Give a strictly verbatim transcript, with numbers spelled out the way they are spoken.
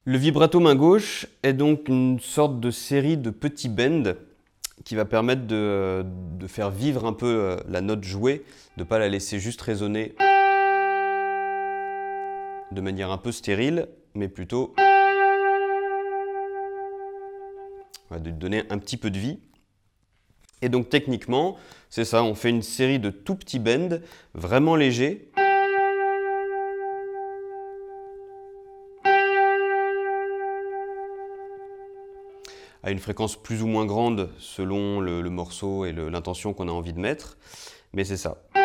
Le vibrato main gauche est donc une sorte de série de petits bends qui va permettre de, de faire vivre un peu la note jouée, de ne pas la laisser juste résonner de manière un peu stérile, mais plutôt de donner un petit peu de vie. Et donc techniquement, c'est ça, on fait une série de tout petits bends, vraiment légers. À une fréquence plus ou moins grande selon le, le morceau et l'intention qu'on a envie de mettre, mais c'est ça.